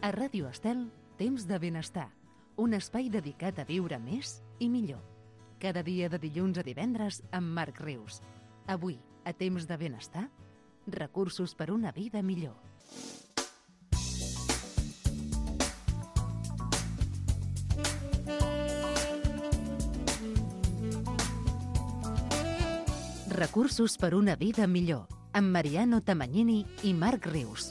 A Ràdio Estel, Temps de Benestar, un espai dedicat a viure més i millor. Cada dia de dilluns a divendres amb Marc Rius. Avui, a Temps de Benestar, recursos per una vida millor. Recursos per una vida millor, amb Mariano Tamagnini i Marc Rius.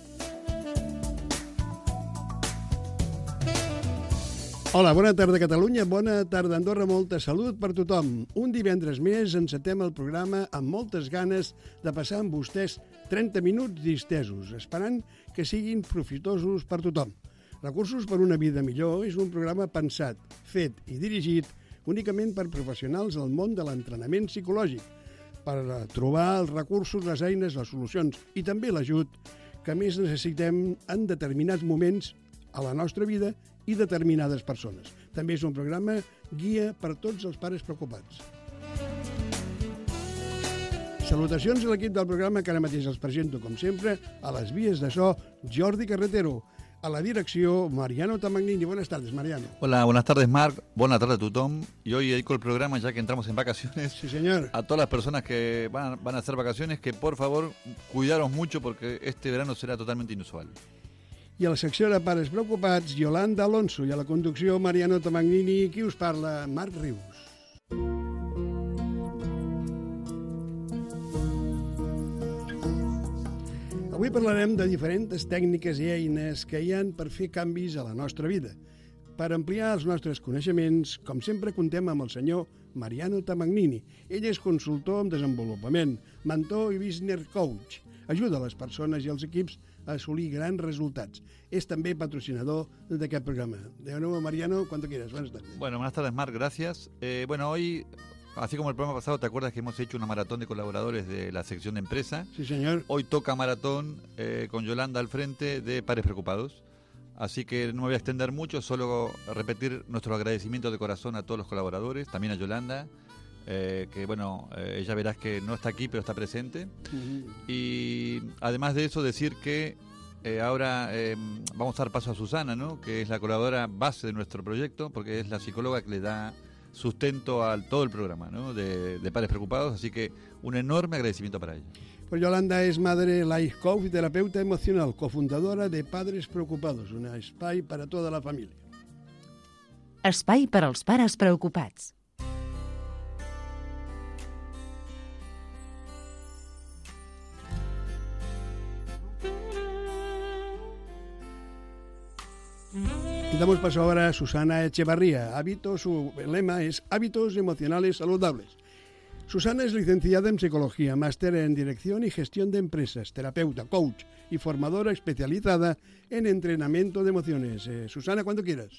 Hola, bona tarda Catalunya, bona tarda Andorra, molta salut per tothom. Un divendres més encetem el programa amb moltes ganes de passar amb vostès 30 minuts distesos, esperant que siguin profitosos per tothom. Recursos per una vida millor és un programa pensat, fet i dirigit únicament per professionals del món de l'entrenament psicològic, per trobar els recursos, les eines, les solucions i també l'ajut que més necessitem en determinats moments a la nostra vida i determinades persones. També és un programa guia per tots els pares preocupats. Salutacions a l'equip del programa que ara mateix els presento, com sempre, a les vies de so, Jordi Carretero. A la direcció, Mariano Tamagnini. Buenas tardes, Mariano. Hola, buenas tardes, Marc. Buenas tardes a tothom. Y hoy dedico el programa, ya que entramos en vacaciones, sí, señor, a todas las personas que van a hacer vacaciones, que por favor, cuidaros mucho porque este verano será totalmente inusual. I a la secció de pares preocupats, Yolanda Alonso, i a la conducció, Mariano Tamagnini. Qui us parla? Marc Rius. Avui parlarem de diferents tècniques i eines que hi han per fer canvis a la nostra vida. Per ampliar els nostres coneixements, com sempre, contem amb el senyor Mariano Tamagnini. Ell és consultor en desenvolupament, mentor i business coach. Ajuda a les persones i els equips a assolir grans resultats. És també patrocinador d'aquest programa. De nuevo, Mariano, cuando quieras. Buenas tardes. Bueno, buenas tardes, Marc. Gracias. Hoy, así como el programa pasado, ¿te acuerdas que hemos hecho una maratón de colaboradores de la sección de empresa? Sí, señor. Hoy toca maratón con Yolanda al frente de Pares Preocupados. Así que no me voy a extender mucho, solo repetir nuestro agradecimiento de corazón a todos los colaboradores, también a Yolanda, que bueno, ella verás que no está aquí, pero está presente. Uh-huh. Y además de eso, decir que ahora vamos a dar paso a Susana, ¿no? Que es la colaboradora base de nuestro proyecto, porque es la psicóloga que le da sustento a todo el programa, ¿no? de Pares Preocupados, así que un enorme agradecimiento para ella. Pues Yolanda es madre life coach y terapeuta emocional, cofundadora de Padres Preocupados, un espai per a tota la família. Espai per als pares preocupats. Y damos paso ahora a Susana Echevarría. Su lema es Hábitos Emocionales Saludables. Susana es licenciada en Psicología, máster en Dirección y Gestión de Empresas, terapeuta, coach y formadora especializada en entrenamiento de emociones. Susana, cuando quieras.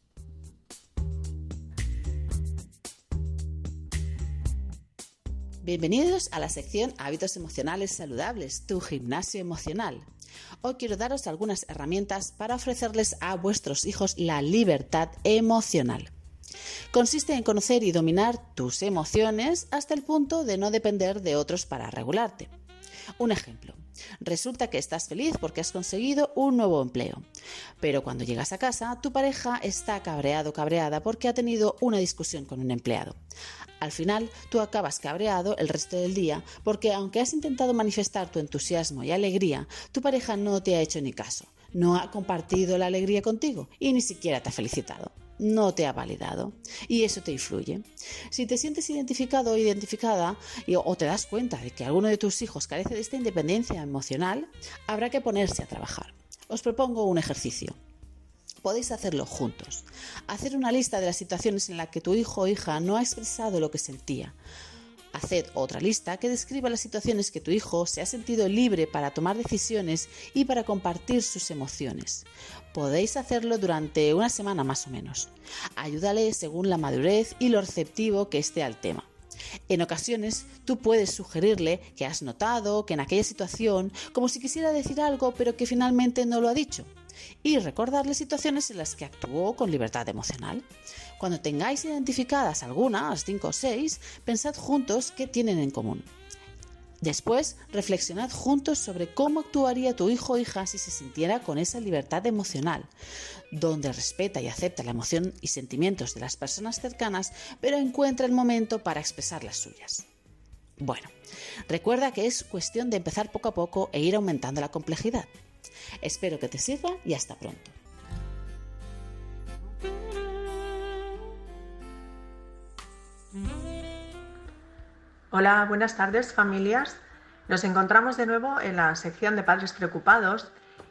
Bienvenidos a la sección Hábitos Emocionales Saludables, tu gimnasio emocional. Hoy quiero daros algunas herramientas para ofrecerles a vuestros hijos la libertad emocional. Consiste en conocer y dominar tus emociones hasta el punto de no depender de otros para regularte. Un ejemplo. Resulta que estás feliz porque has conseguido un nuevo empleo, pero cuando llegas a casa tu pareja está cabreado o cabreada porque ha tenido una discusión con un empleado. Al final tú acabas cabreado el resto del día porque aunque has intentado manifestar tu entusiasmo y alegría, tu pareja no te ha hecho ni caso, no ha compartido la alegría contigo y ni siquiera te ha felicitado. No te ha validado y eso te influye. Si te sientes identificado o identificada o te das cuenta de que alguno de tus hijos carece de esta independencia emocional, habrá que ponerse a trabajar. Os propongo un ejercicio. Podéis hacerlo juntos. Hacer una lista de las situaciones en las que tu hijo o hija no ha expresado lo que sentía. Haced otra lista que describa las situaciones que tu hijo se ha sentido libre para tomar decisiones y para compartir sus emociones. Podéis hacerlo durante una semana más o menos. Ayúdale según la madurez y lo receptivo que esté al tema. En ocasiones tú puedes sugerirle que has notado que en aquella situación, como si quisiera decir algo pero que finalmente no lo ha dicho, y recordarle situaciones en las que actuó con libertad emocional. Cuando tengáis identificadas algunas, 5 o 6, pensad juntos qué tienen en común. Después, reflexionad juntos sobre cómo actuaría tu hijo o hija si se sintiera con esa libertad emocional, donde respeta y acepta la emoción y sentimientos de las personas cercanas, pero encuentra el momento para expresar las suyas. Bueno, recuerda que es cuestión de empezar poco a poco e ir aumentando la complejidad. Espero que te sirva y hasta pronto. Hola, buenas tardes familias. Nos encontramos de nuevo en la sección de Padres Preocupados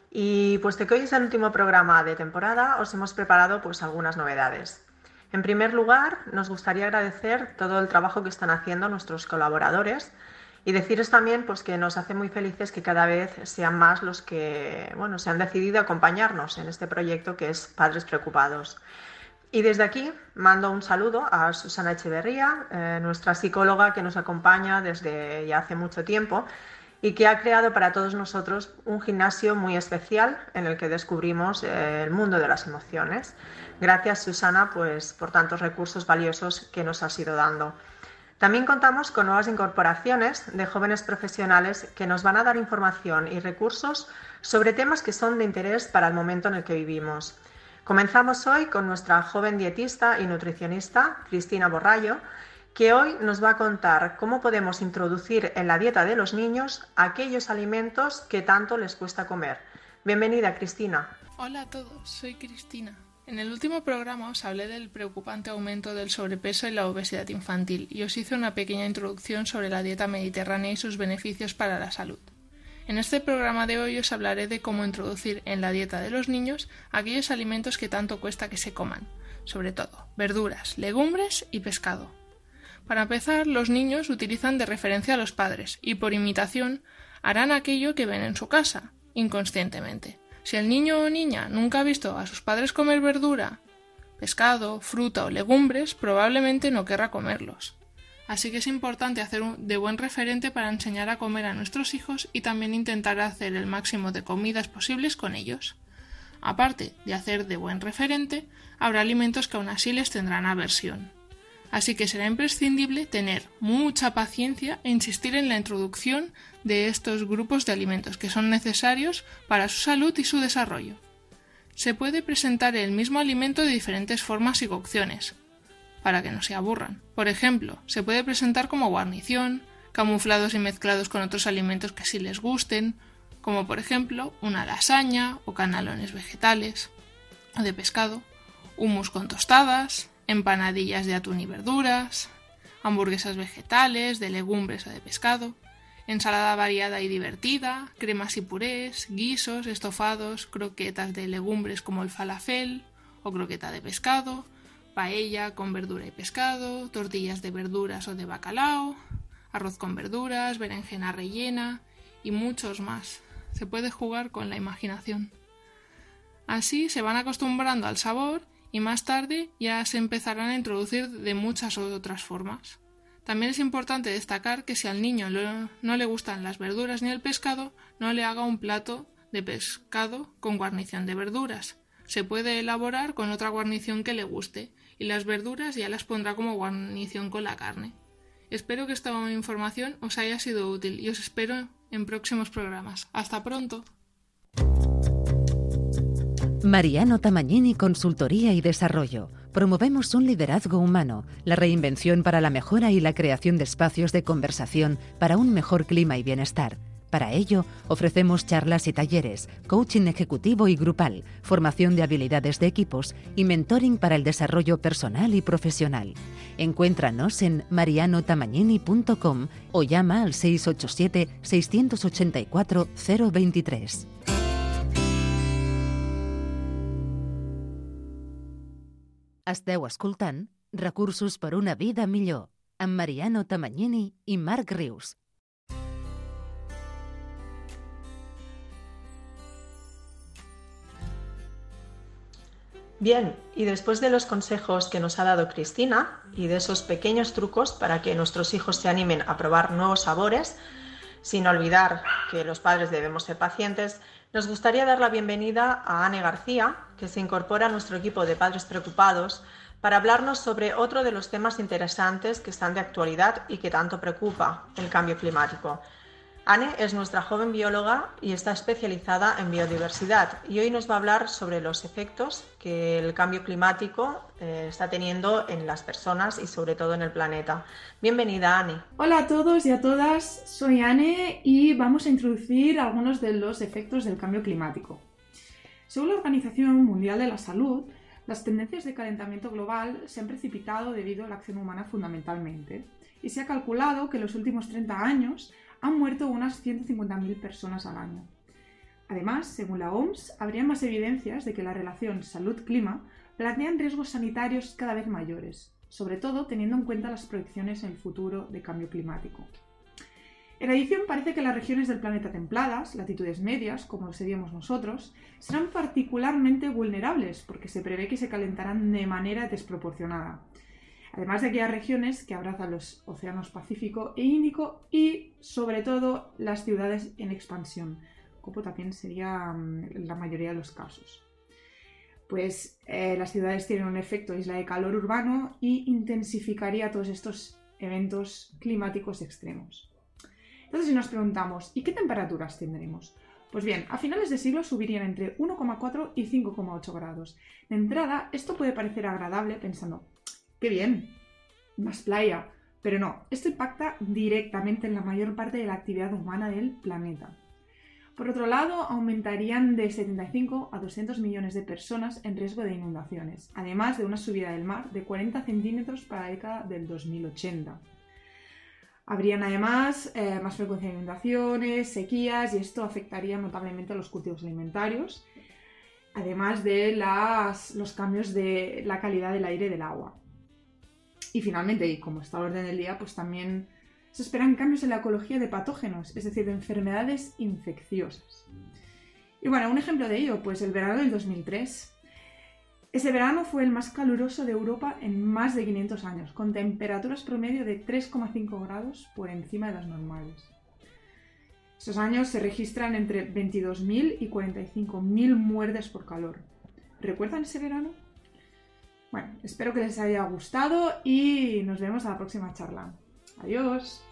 y puesto que hoy es el último programa de temporada os hemos preparado algunas novedades. En primer lugar, nos gustaría agradecer todo el trabajo que están haciendo nuestros colaboradores y deciros también que nos hace muy felices que cada vez sean más los que se han decidido acompañarnos en este proyecto que es Padres Preocupados. Y desde aquí mando un saludo a Susana Echeverría, nuestra psicóloga que nos acompaña desde ya hace mucho tiempo y que ha creado para todos nosotros un gimnasio muy especial en el que descubrimos el mundo de las emociones. Gracias, Susana, por tantos recursos valiosos que nos has ido dando. También contamos con nuevas incorporaciones de jóvenes profesionales que nos van a dar información y recursos sobre temas que son de interés para el momento en el que vivimos. Comenzamos hoy con nuestra joven dietista y nutricionista, Cristina Borrallo, que hoy nos va a contar cómo podemos introducir en la dieta de los niños aquellos alimentos que tanto les cuesta comer. Bienvenida, Cristina. Hola a todos, soy Cristina. En el último programa os hablé del preocupante aumento del sobrepeso y la obesidad infantil y os hice una pequeña introducción sobre la dieta mediterránea y sus beneficios para la salud. En este programa de hoy os hablaré de cómo introducir en la dieta de los niños aquellos alimentos que tanto cuesta que se coman, sobre todo verduras, legumbres y pescado. Para empezar, los niños utilizan de referencia a los padres y por imitación harán aquello que ven en su casa, inconscientemente. Si el niño o niña nunca ha visto a sus padres comer verdura, pescado, fruta o legumbres, probablemente no querrá comerlos. Así que es importante hacer de buen referente para enseñar a comer a nuestros hijos y también intentar hacer el máximo de comidas posibles con ellos. Aparte de hacer de buen referente, habrá alimentos que aún así les tendrán aversión. Así que será imprescindible tener mucha paciencia e insistir en la introducción de estos grupos de alimentos que son necesarios para su salud y su desarrollo. Se puede presentar el mismo alimento de diferentes formas y cocciones, para que no se aburran. Por ejemplo, se puede presentar como guarnición, camuflados y mezclados con otros alimentos que sí les gusten, como por ejemplo una lasaña o canalones vegetales o de pescado, hummus con tostadas, empanadillas de atún y verduras, hamburguesas vegetales, de legumbres o de pescado, ensalada variada y divertida, cremas y purés, guisos, estofados, croquetas de legumbres como el falafel o croqueta de pescado, paella con verdura y pescado, tortillas de verduras o de bacalao, arroz con verduras, berenjena rellena y muchos más. Se puede jugar con la imaginación. Así se van acostumbrando al sabor y más tarde ya se empezarán a introducir de muchas otras formas. También es importante destacar que si al niño no le gustan las verduras ni el pescado, no le haga un plato de pescado con guarnición de verduras. Se puede elaborar con otra guarnición que le guste y las verduras ya las pondrá como guarnición con la carne. Espero que esta información os haya sido útil y os espero en próximos programas. ¡Hasta pronto! Mariano Tamagnini Consultoría y Desarrollo. Promovemos un liderazgo humano, la reinvención para la mejora y la creación de espacios de conversación para un mejor clima y bienestar. Para ello, ofrecemos charlas y talleres, coaching ejecutivo y grupal, formación de habilidades de equipos y mentoring para el desarrollo personal y profesional. Encuéntranos en marianotamagnini.com o llama al 687 684 023. Esteu escoltant Recursos per una vida millor amb Mariano Tamagnini i Marc Rius. Bien, y después de los consejos que nos ha dado Cristina y de esos pequeños trucos para que nuestros hijos se animen a probar nuevos sabores, sin olvidar que los padres debemos ser pacientes, nos gustaría dar la bienvenida a Ane García, que se incorpora a nuestro equipo de Padres Preocupados para hablarnos sobre otro de los temas interesantes que están de actualidad y que tanto preocupa, el cambio climático. Anne es nuestra joven bióloga y está especializada en biodiversidad y hoy nos va a hablar sobre los efectos que el cambio climático está teniendo en las personas y sobre todo en el planeta. Bienvenida, Anne. Hola a todos y a todas, soy Anne y vamos a introducir algunos de los efectos del cambio climático. Según la Organización Mundial de la Salud, las tendencias de calentamiento global se han precipitado debido a la acción humana fundamentalmente y se ha calculado que en los últimos 30 años han muerto unas 150.000 personas al año. Además, según la OMS, habría más evidencias de que la relación salud-clima plantean riesgos sanitarios cada vez mayores, sobre todo teniendo en cuenta las proyecciones en el futuro de cambio climático. En adición, parece que las regiones del planeta templadas, latitudes medias, como lo seríamos nosotros, serán particularmente vulnerables porque se prevé que se calentarán de manera desproporcionada. Además de aquellas regiones que abrazan los océanos Pacífico e Índico y, sobre todo, las ciudades en expansión, como también sería la mayoría de los casos. Pues las ciudades tienen un efecto isla de calor urbano y intensificaría todos estos eventos climáticos extremos. Entonces, si nos preguntamos, ¿y qué temperaturas tendremos? Pues bien, a finales de siglo subirían entre 1,4 y 5,8 grados. De entrada, esto puede parecer agradable pensando, ¡qué bien! Más playa. Pero no, esto impacta directamente en la mayor parte de la actividad humana del planeta. Por otro lado, aumentarían de 75 a 200 millones de personas en riesgo de inundaciones, además de una subida del mar de 40 centímetros para la década del 2080. Habrían además más frecuencia de inundaciones, sequías, y esto afectaría notablemente a los cultivos alimentarios, además de los cambios de la calidad del aire y del agua. Y finalmente, y como está al orden del día, pues también se esperan cambios en la ecología de patógenos, es decir, de enfermedades infecciosas. Y bueno, un ejemplo de ello, pues el verano del 2003. Ese verano fue el más caluroso de Europa en más de 500 años, con temperaturas promedio de 3,5 grados por encima de las normales. Esos años se registran entre 22.000 y 45.000 muertes por calor. ¿Recuerdan ese verano? Bueno, espero que les haya gustado y nos vemos a la próxima charla. ¡Adiós!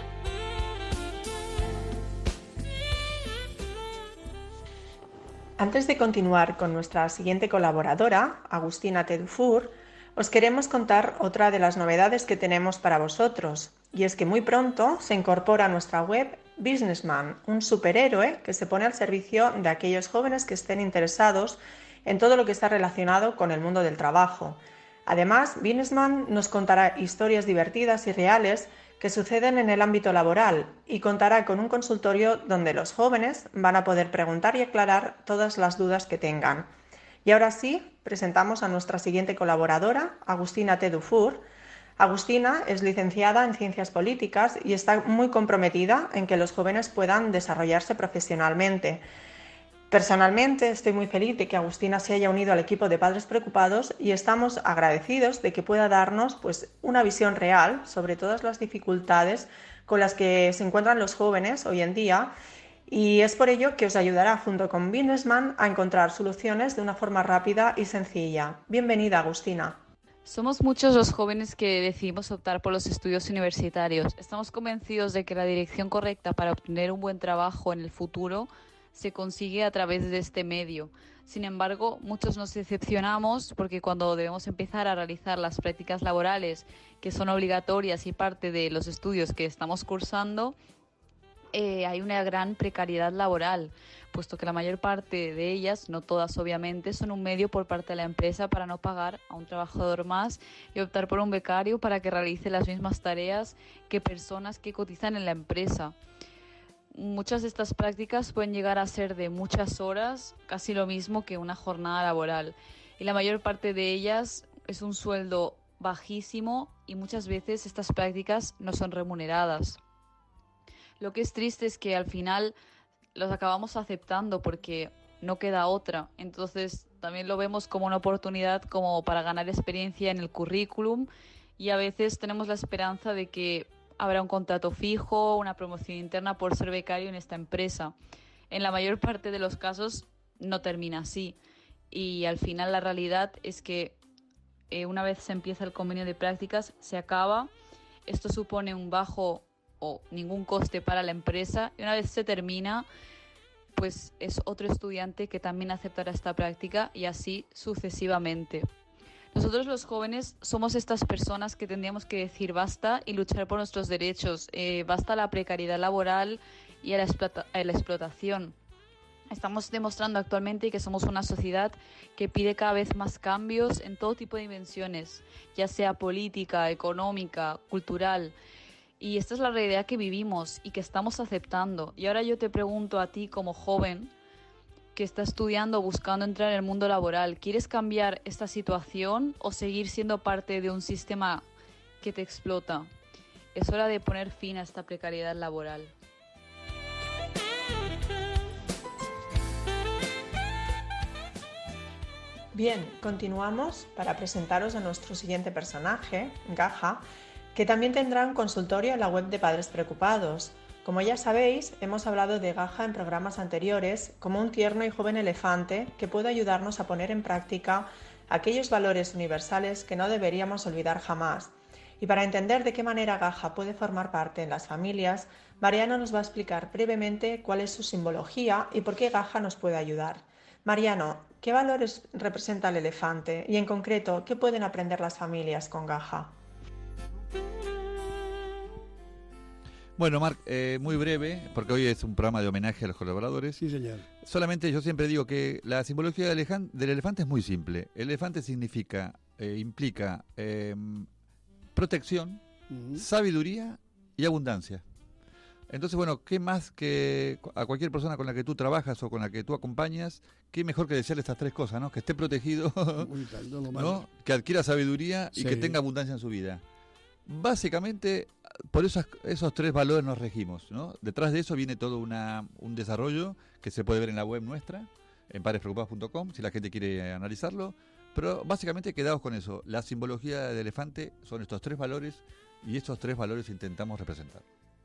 Antes de continuar con nuestra siguiente colaboradora, Agustina T. Dufour, os queremos contar otra de las novedades que tenemos para vosotros, y es que muy pronto se incorpora a nuestra web Businessman, un superhéroe que se pone al servicio de aquellos jóvenes que estén interesados en todo lo que está relacionado con el mundo del trabajo. Además, Businessman nos contará historias divertidas y reales que suceden en el ámbito laboral y contará con un consultorio donde los jóvenes van a poder preguntar y aclarar todas las dudas que tengan. Y ahora sí, presentamos a nuestra siguiente colaboradora, Agustina T. Dufour. Agustina es licenciada en Ciencias Políticas y está muy comprometida en que los jóvenes puedan desarrollarse profesionalmente. Personalmente estoy muy feliz de que Agustina se haya unido al equipo de Padres Preocupados y estamos agradecidos de que pueda darnos una visión real sobre todas las dificultades con las que se encuentran los jóvenes hoy en día, y es por ello que os ayudará junto con Businessman a encontrar soluciones de una forma rápida y sencilla. Bienvenida, Agustina. Somos muchos los jóvenes que decidimos optar por los estudios universitarios. Estamos convencidos de que la dirección correcta para obtener un buen trabajo en el futuro se consigue a través de este medio. Sin embargo, muchos nos decepcionamos porque cuando debemos empezar a realizar las prácticas laborales, que son obligatorias y parte de los estudios que estamos cursando, hay una gran precariedad laboral, puesto que la mayor parte de ellas, no todas obviamente, son un medio por parte de la empresa para no pagar a un trabajador más y optar por un becario para que realice las mismas tareas que personas que cotizan en la empresa. Muchas de estas prácticas pueden llegar a ser de muchas horas, casi lo mismo que una jornada laboral, y la mayor parte de ellas es un sueldo bajísimo y muchas veces estas prácticas no son remuneradas. Lo que es triste es que al final los acabamos aceptando porque no queda otra, entonces también lo vemos como una oportunidad como para ganar experiencia en el currículum, y a veces tenemos la esperanza de que habrá un contrato fijo, una promoción interna por ser becario en esta empresa. En la mayor parte de los casos no termina así, y al final la realidad es que una vez se empieza el convenio de prácticas se acaba. Esto supone un bajo o ningún coste para la empresa, y una vez se termina, pues es otro estudiante que también aceptará esta práctica y así sucesivamente. Nosotros los jóvenes somos estas personas que tendríamos que decir basta y luchar por nuestros derechos, basta a la precariedad laboral y a la explotación. Estamos demostrando actualmente que somos una sociedad que pide cada vez más cambios en todo tipo de dimensiones, ya sea política, económica, cultural. Y esta es la realidad que vivimos y que estamos aceptando. Y ahora yo te pregunto a ti como joven que está estudiando, buscando entrar en el mundo laboral, ¿quieres cambiar esta situación o seguir siendo parte de un sistema que te explota? Es hora de poner fin a esta precariedad laboral. Bien, continuamos para presentaros a nuestro siguiente personaje, Gaja, que también tendrá un consultorio en la web de Padres Preocupados. Como ya sabéis, hemos hablado de Gaja en programas anteriores como un tierno y joven elefante que puede ayudarnos a poner en práctica aquellos valores universales que no deberíamos olvidar jamás. Y para entender de qué manera Gaja puede formar parte en las familias, Mariano nos va a explicar brevemente cuál es su simbología y por qué Gaja nos puede ayudar. Mariano, ¿qué valores representa el elefante? Y en concreto, ¿qué pueden aprender las familias con Gaja? Bueno, Marc, muy breve, porque hoy es un programa de homenaje a los colaboradores. Sí, señor. Solamente yo siempre digo que la simbología del elefante es muy simple. El elefante implica protección, sabiduría y abundancia. Entonces, bueno, ¿qué más que a cualquier persona con la que tú trabajas o con la que tú acompañas, qué mejor que desearle estas tres cosas, ¿no? Que esté protegido, ¿no? Que adquiera sabiduría y que tenga abundancia en su vida. Básicamente, por esos tres valores nos regimos, ¿no? Detrás de eso viene todo un desarrollo que se puede ver en la web nuestra, en padrespreocupados.com, si la gente quiere analizarlo. Pero básicamente quedaos con eso. La simbología del elefante son estos tres valores y estos tres valores intentamos representar.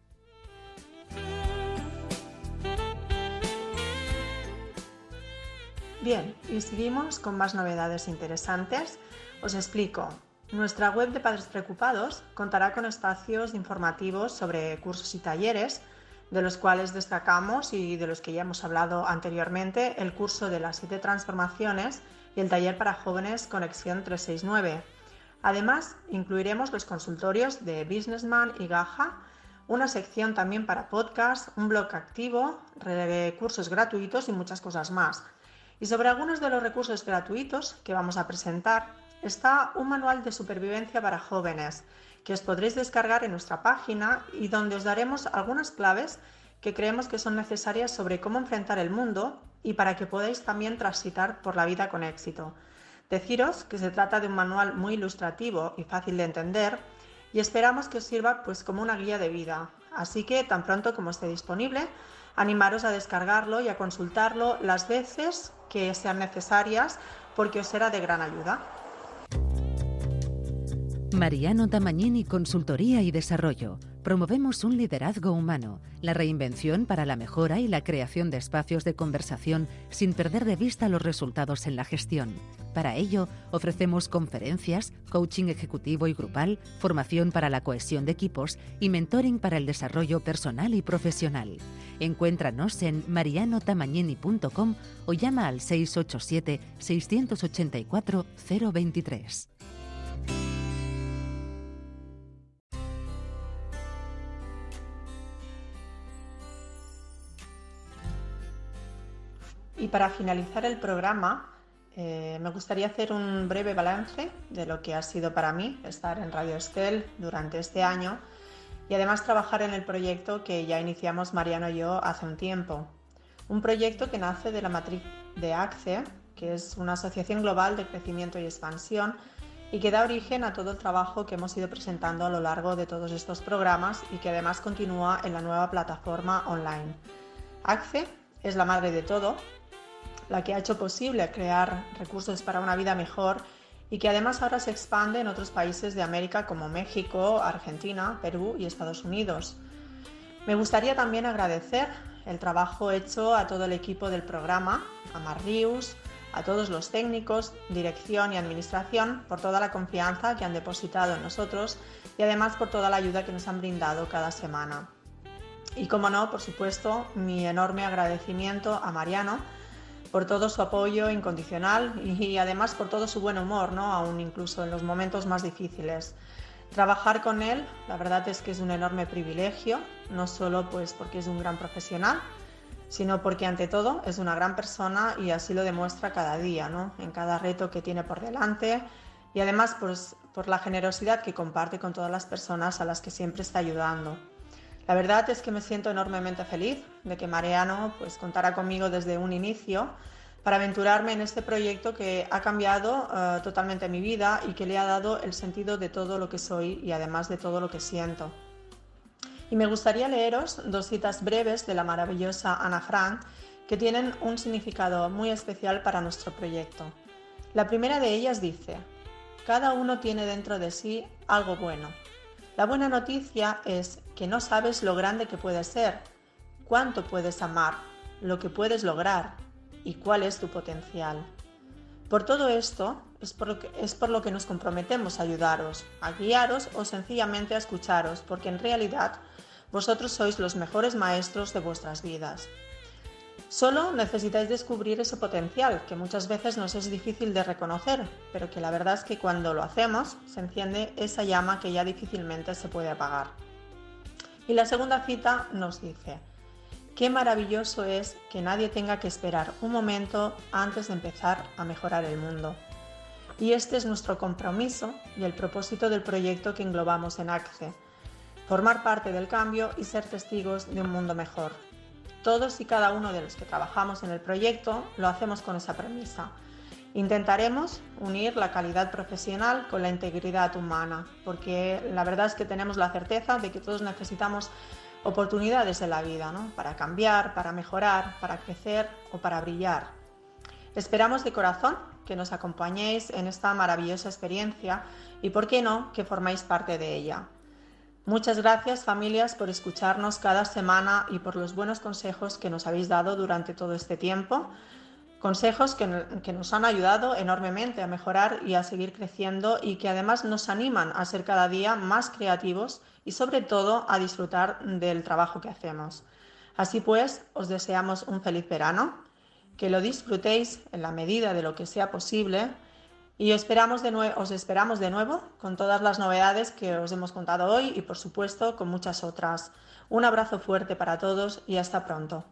Bien, y seguimos con más novedades interesantes. Os explico. Nuestra web de Padres Preocupados contará con espacios informativos sobre cursos y talleres, de los cuales destacamos y de los que ya hemos hablado anteriormente, el curso de las 7 transformaciones y el taller para jóvenes Conexión 369. Además, incluiremos los consultorios de Businessman y Gaja, una sección también para podcast, un blog activo, cursos gratuitos y muchas cosas más. Y sobre algunos de los recursos gratuitos que vamos a presentar está un manual de supervivencia para jóvenes que os podréis descargar en nuestra página y donde os daremos algunas claves que creemos que son necesarias sobre cómo enfrentar el mundo y para que podáis también transitar por la vida con éxito. Deciros que se trata de un manual muy ilustrativo y fácil de entender y esperamos que os sirva pues como una guía de vida. Así que tan pronto como esté disponible, animaros a descargarlo y a consultarlo las veces que sean necesarias porque os será de gran ayuda. Mariano Tamagnini Consultoría y Desarrollo. Promovemos un liderazgo humano, la reinvención para la mejora y la creación de espacios de conversación sin perder de vista los resultados en la gestión. Para ello, ofrecemos conferencias, coaching ejecutivo y grupal, formación para la cohesión de equipos y mentoring para el desarrollo personal y profesional. Encuéntranos en marianotamagnini.com o llama al 687 684 023. Y para finalizar el programa, me gustaría hacer un breve balance de lo que ha sido para mí estar en Radio Estel durante este año y además trabajar en el proyecto que ya iniciamos Mariano y yo hace un tiempo. Un proyecto que nace de la matriz de ACCE, que es una asociación global de crecimiento y expansión y que da origen a todo el trabajo que hemos ido presentando a lo largo de todos estos programas y que además continúa en la nueva plataforma online. ACCE es la madre de todo, la que ha hecho posible crear recursos para una vida mejor y que además ahora se expande en otros países de América como México, Argentina, Perú y Estados Unidos. Me gustaría también agradecer el trabajo hecho a todo el equipo del programa, a Mar Rius, a todos los técnicos, dirección y administración por toda la confianza que han depositado en nosotros y además por toda la ayuda que nos han brindado cada semana. Y como no, por supuesto, mi enorme agradecimiento a Mariano por todo su apoyo incondicional y además por todo su buen humor, ¿no? Aún incluso en los momentos más difíciles. Trabajar con él, la verdad es que es un enorme privilegio, no solo pues porque es un gran profesional, sino porque ante todo es una gran persona y así lo demuestra cada día, ¿no? En cada reto que tiene por delante y además pues, por la generosidad que comparte con todas las personas a las que siempre está ayudando. La verdad es que me siento enormemente feliz de que Mariano pues, contara conmigo desde un inicio para aventurarme en este proyecto que ha cambiado totalmente mi vida y que le ha dado el sentido de todo lo que soy y además de todo lo que siento. Y me gustaría leeros 2 citas breves de la maravillosa Ana Frank que tienen un significado muy especial para nuestro proyecto. La primera de ellas dice: cada uno tiene dentro de sí algo bueno. La buena noticia es que no sabes lo grande que puedes ser, cuánto puedes amar, lo que puedes lograr y cuál es tu potencial. Por todo esto es por lo que nos comprometemos a ayudaros, a guiaros o sencillamente a escucharos, porque en realidad vosotros sois los mejores maestros de vuestras vidas. Solo necesitáis descubrir ese potencial que muchas veces nos es difícil de reconocer, pero que la verdad es que cuando lo hacemos se enciende esa llama que ya difícilmente se puede apagar. Y la segunda cita nos dice: qué maravilloso es que nadie tenga que esperar un momento antes de empezar a mejorar el mundo. Y este es nuestro compromiso y el propósito del proyecto que englobamos en ACCE: formar parte del cambio y ser testigos de un mundo mejor. Todos y cada uno de los que trabajamos en el proyecto lo hacemos con esa premisa. Intentaremos unir la calidad profesional con la integridad humana, porque la verdad es que tenemos la certeza de que todos necesitamos oportunidades en la vida, ¿no? Para cambiar, para mejorar, para crecer o para brillar. Esperamos de corazón que nos acompañéis en esta maravillosa experiencia y, por qué no, que formáis parte de ella. Muchas gracias, familias, por escucharnos cada semana y por los buenos consejos que nos habéis dado durante todo este tiempo. Consejos que nos han ayudado enormemente a mejorar y a seguir creciendo y que además nos animan a ser cada día más creativos y sobre todo a disfrutar del trabajo que hacemos. Así pues, os deseamos un feliz verano, que lo disfrutéis en la medida de lo que sea posible y os esperamos de nuevo con todas las novedades que os hemos contado hoy y por supuesto con muchas otras. Un abrazo fuerte para todos y hasta pronto.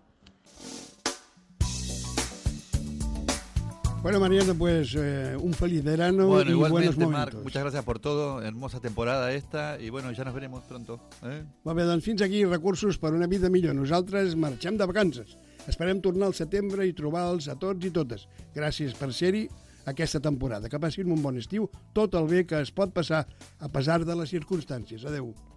Bueno, Mariano, pues un feliz verano bueno, y buenos momentos. Marc, muchas gracias por todo, hermosa temporada esta i bueno, ja nos veremos pronto. Molt bé, doncs fins aquí recursos per una vida millor. Nosaltres marxem de vacances. Esperem tornar al setembre i trobar-los a tots i totes. Gràcies per ser-hi aquesta temporada. Que passin un bon estiu, tot el bé que es pot passar a pesar de les circumstàncies. Adeu.